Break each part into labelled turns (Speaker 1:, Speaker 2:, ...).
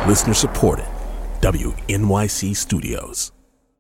Speaker 1: Listener supported. WNYC Studios.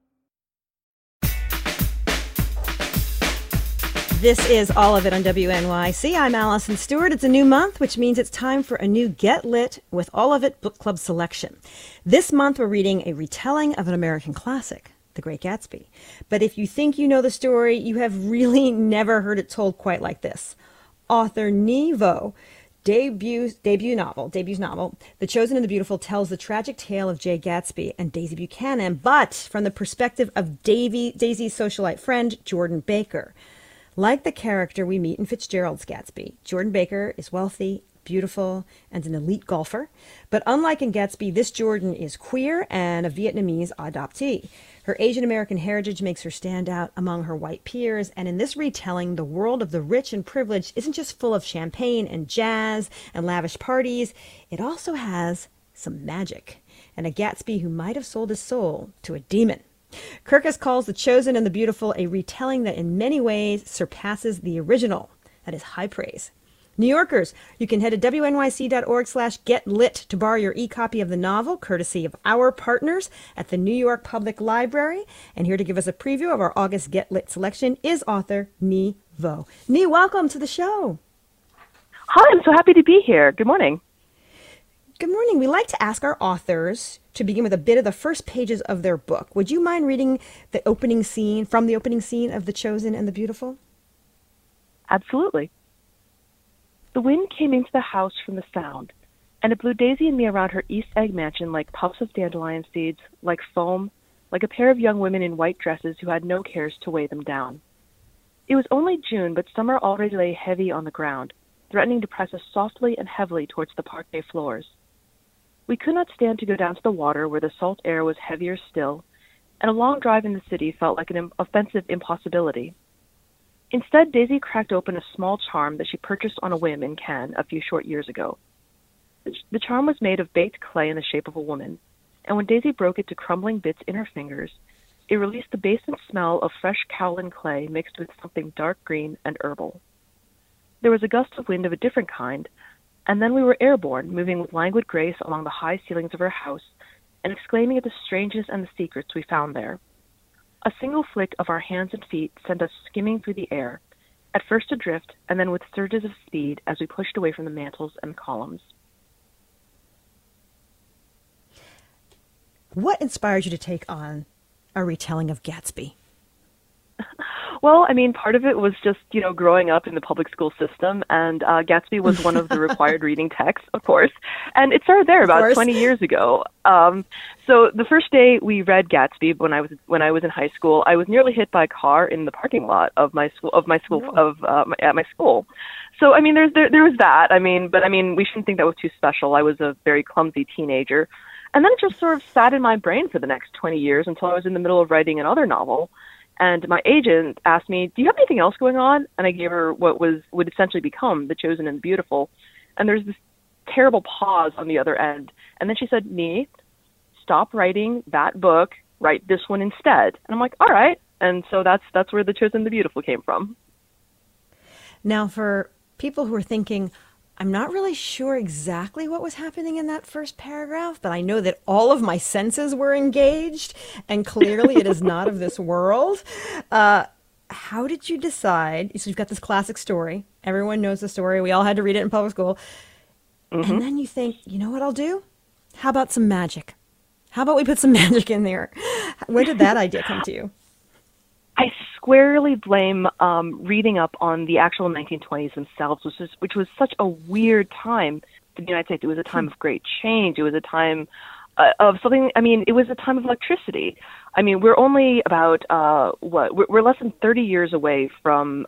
Speaker 2: This is All of It on WNYC. I'm Allison Stewart. It's a new month, which means it's time for a new Get Lit with All of It book club selection. This month, we're reading a retelling of an American classic, The Great Gatsby. But if you think you know the story, you have really never heard it told quite like this. Author Nhi Vo debut novel, The Chosen and the Beautiful, tells the tragic tale of Jay Gatsby and Daisy Buchanan, but from the perspective of Daisy's socialite friend, Jordan Baker. Like the character we meet in Fitzgerald's Gatsby, Jordan Baker is wealthy, beautiful, and an elite golfer. But unlike in Gatsby, this Jordan is queer and a Vietnamese adoptee. Her Asian American heritage makes her stand out among her white peers, and in this retelling, the world of the rich and privileged isn't just full of champagne and jazz and lavish parties. It also has some magic, and a Gatsby who might have sold his soul to a demon. Kirkus calls The Chosen and the Beautiful a retelling that in many ways surpasses the original. That is high praise. New Yorkers, you can head to wnyc.org/getlit to borrow your e-copy of the novel, courtesy of our partners at the New York Public Library. And here to give us a preview of our August Get Lit selection is author Nhi Vo. Nhi, welcome to the show.
Speaker 3: Hi, I'm so happy to be here. Good morning.
Speaker 2: Good morning. We like to ask our authors to begin with a bit of the first pages of their book. Would you mind reading the opening scene of The Chosen and the Beautiful?
Speaker 3: Absolutely. The wind came into the house from the sound, and it blew Daisy and me around her East Egg mansion like puffs of dandelion seeds, like foam, like a pair of young women in white dresses who had no cares to weigh them down. It was only June, but summer already lay heavy on the ground, threatening to press us softly and heavily towards the parquet floors. We could not stand to go down to the water where the salt air was heavier still, and a long drive in the city felt like an offensive impossibility. Instead, Daisy cracked open a small charm that she purchased on a whim in Cannes a few short years ago. The charm was made of baked clay in the shape of a woman, and when Daisy broke it to crumbling bits in her fingers, it released the basement smell of fresh kaolin clay mixed with something dark green and herbal. There was a gust of wind of a different kind, and then we were airborne, moving with languid grace along the high ceilings of her house and exclaiming at the strangeness and the secrets we found there. A single flick of our hands and feet sent us skimming through the air, at first adrift and then with surges of speed as we pushed away from the mantels and columns.
Speaker 2: What inspired you to take on a retelling of Gatsby?
Speaker 3: Well, I mean, part of it was just, growing up in the public school system, and Gatsby was one of the required reading texts, of course, and it started there about 20 years ago. So the first day we read Gatsby when I was in high school, I was nearly hit by a car in the parking lot at my school. So I mean, there was that. But we shouldn't think that was too special. I was a very clumsy teenager, and then it just sort of sat in my brain for the next 20 years until I was in the middle of writing another novel. And my agent asked me, "Do you have anything else going on?" And I gave her what would essentially become The Chosen and the Beautiful. And there's this terrible pause on the other end. And then she said, "Nhi, stop writing that book. Write this one instead." And I'm like, "All right." And so that's where The Chosen and the Beautiful came from.
Speaker 2: Now, for people who are thinking, I'm not really sure exactly what was happening in that first paragraph, but I know that all of my senses were engaged, and clearly it is not of this world. How did you decide? So you've got this classic story. Everyone knows the story. We all had to read it in public school. Mm-hmm. And then you think, you know what I'll do? How about some magic? How about we put some magic in there? Where did that idea come to you?
Speaker 3: I squarely blame reading up on the actual 1920s themselves, which was such a weird time for the United States. It was a time of great change. It was a time of something. It was a time of electricity. We're only about we're less than 30 years away from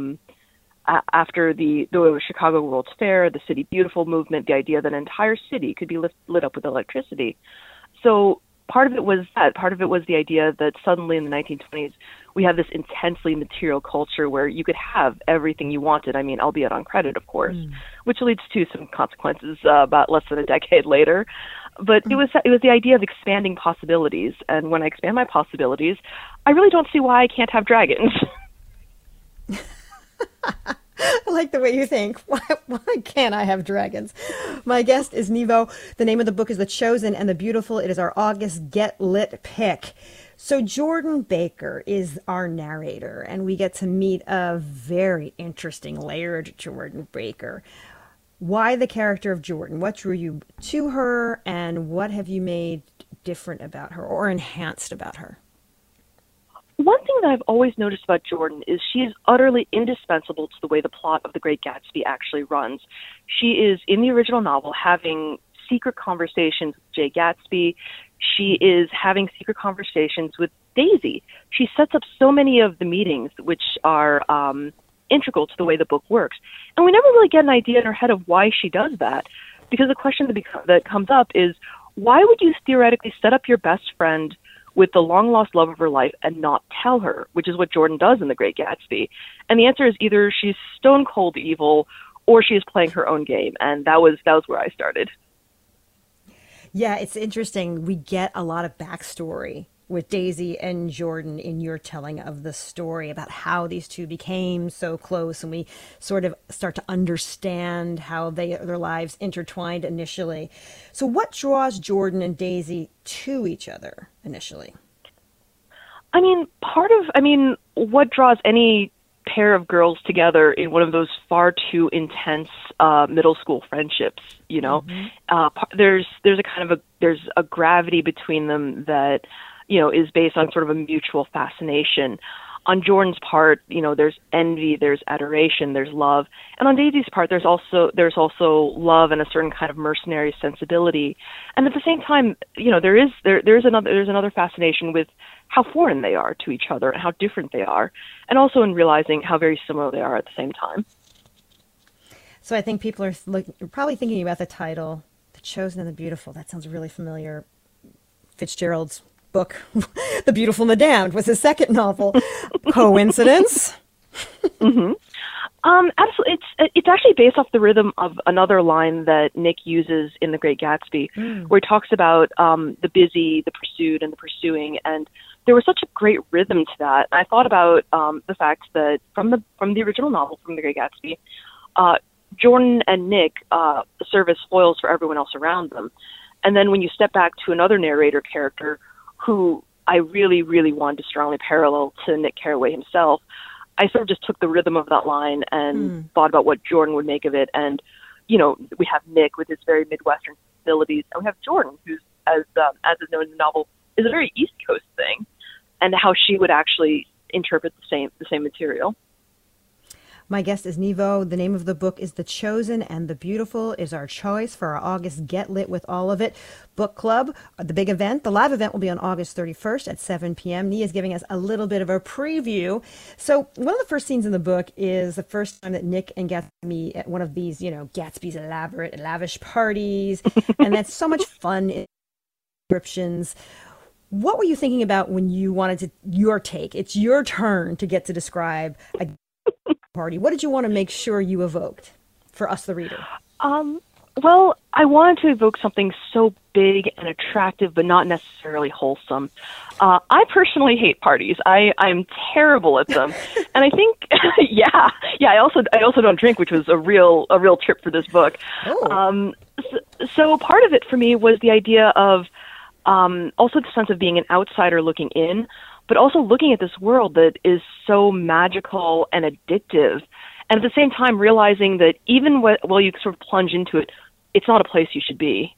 Speaker 3: after the Chicago World's Fair, the City Beautiful movement, the idea that an entire city could be lit up with electricity. So part of it was that. Part of it was the idea that suddenly in the 1920s, we have this intensely material culture where you could have everything you wanted, albeit on credit, of course, which leads to some consequences about less than a decade later. But it was the idea of expanding possibilities. And when I expand my possibilities, I really don't see why I can't have dragons.
Speaker 2: I like the way you think. Why can't I have dragons? My guest is Nevo. The name of the book is The Chosen and the Beautiful. It is our August Get Lit pick. So Jordan Baker is our narrator, and we get to meet a very interesting, layered Jordan Baker. Why the character of Jordan? What drew you to her, and what have you made different about her or enhanced about her?
Speaker 3: One thing that I've always noticed about Jordan is she is utterly indispensable to the way the plot of The Great Gatsby actually runs. She is, in the original novel, having secret conversations with Jay Gatsby. She is having secret conversations with Daisy. She sets up so many of the meetings which are integral to the way the book works. And we never really get an idea in her head of why she does that, because the question that comes up is, why would you theoretically set up your best friend with the long-lost love of her life and not tell her, which is what Jordan does in The Great Gatsby? And the answer is either she's stone-cold evil or she is playing her own game, and that was where I started.
Speaker 2: Yeah, it's interesting. We get a lot of backstory with Daisy and Jordan in your telling of the story about how these two became so close, and we sort of start to understand how their lives intertwined initially. So what draws Jordan and Daisy to each other initially?
Speaker 3: What draws any pair of girls together in one of those far too intense middle school friendships, you know? Mm-hmm. There's a gravity between them that, you know, is based on sort of a mutual fascination. On Jordan's part, you know, there's envy, there's adoration, there's love. And on Daisy's part, there's also love and a certain kind of mercenary sensibility. And at the same time, you know, there's another fascination with how foreign they are to each other and how different they are, and also in realizing how very similar they are at the same time.
Speaker 2: So I think people are probably thinking about the title, The Chosen and the Beautiful. That sounds really familiar. Fitzgerald's book, The Beautiful and the Damned, was his second novel. Coincidence?
Speaker 3: Mm-hmm. Absolutely. It's actually based off the rhythm of another line that Nick uses in The Great Gatsby, where he talks about the busy, the pursued, and the pursuing. And there was such a great rhythm to that. And I thought about the fact that from the original novel, from The Great Gatsby, Jordan and Nick serve as foils for everyone else around them. And then when you step back to another narrator character who I really, really wanted to strongly parallel to Nick Carraway himself, I sort of just took the rhythm of that line and thought about what Jordan would make of it. And, you know, we have Nick with his very Midwestern sensibilities, and we have Jordan, who's, as is known in the novel, is a very East Coast thing, and how she would actually interpret the same material.
Speaker 2: My guest is Nevo. The name of the book is The Chosen and the Beautiful is our choice for our August Get Lit with All of It book club. The big event, the live event, will be on August 31st at 7 p.m. Nia is giving us a little bit of a preview. So one of the first scenes in the book is the first time that Nick and Gatsby meet at one of these, you know, Gatsby's elaborate, lavish parties. And that's so much fun in descriptions. What were you thinking about when you wanted your take? It's your turn to get to describe a party. What did you want to make sure you evoked for us, the reader?
Speaker 3: Well, I wanted to evoke something so big and attractive, but not necessarily wholesome. I personally hate parties. I'm terrible at them, and I think, yeah. I also don't drink, which was a real trip for this book. Oh. So part of it for me was the idea of also the sense of being an outsider looking in, but also looking at this world that is so magical and addictive, and at the same time realizing that even while you sort of plunge into it, it's not a place you should be.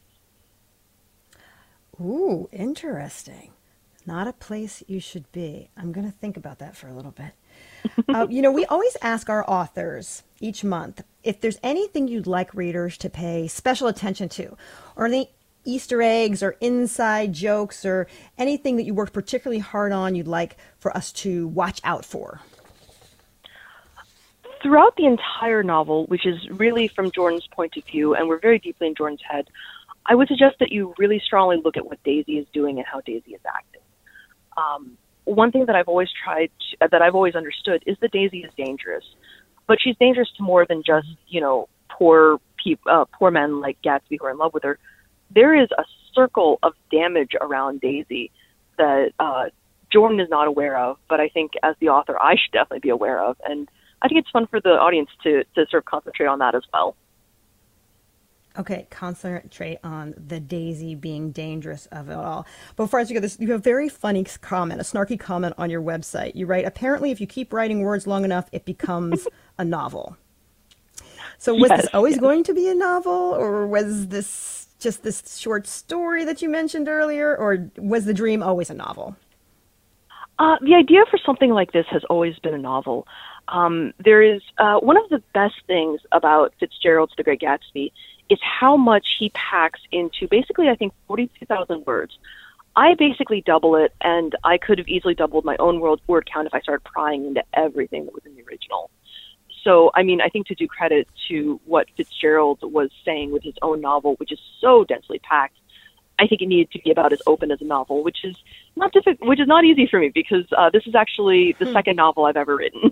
Speaker 2: Ooh, interesting. Not a place you should be. I'm going to think about that for a little bit. You know, we always ask our authors each month if there's anything you'd like readers to pay special attention to, or any Easter eggs or inside jokes or anything that you worked particularly hard on you'd like for us to watch out for.
Speaker 3: Throughout the entire novel, which is really from Jordan's point of view, and we're very deeply in Jordan's head, I would suggest that you really strongly look at what Daisy is doing and how Daisy is acting. One thing that I've always understood is that Daisy is dangerous, but she's dangerous to more than just, you know, poor men like Gatsby who are in love with her. There is a circle of damage around Daisy that Jordan is not aware of, but I think as the author, I should definitely be aware of. And I think it's fun for the audience to sort of concentrate on that as well.
Speaker 2: Okay, concentrate on the daisy being dangerous of it all. But before I ask you this, you have a very funny comment, a snarky comment on your website. You write, apparently if you keep writing words long enough, it becomes a novel. So was this always going to be a novel, or was this just this short story that you mentioned earlier, or was the dream always a novel?
Speaker 3: The idea for something like this has always been a novel. There is one of the best things about Fitzgerald's The Great Gatsby is how much he packs into basically, I think, 42,000 words. I basically double it, and I could have easily doubled my own word count if I started prying into everything that was in the original. So, I mean, I think to do credit to what Fitzgerald was saying with his own novel, which is so densely packed, I think it needed to be about as open as a novel, which is not easy for me because this is actually the second novel I've ever written.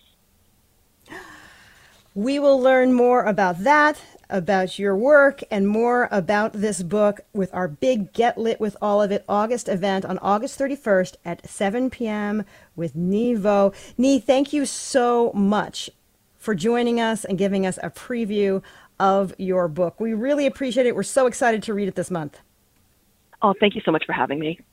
Speaker 2: We will learn more about that, about your work, and more about this book with our big Get Lit with All of It August event on August 31st at 7 p.m. with Nhi Vo. Nhi, thank you so much for joining us and giving us a preview of your book. We really appreciate it. We're so excited to read it this month.
Speaker 3: Oh, thank you so much for having me.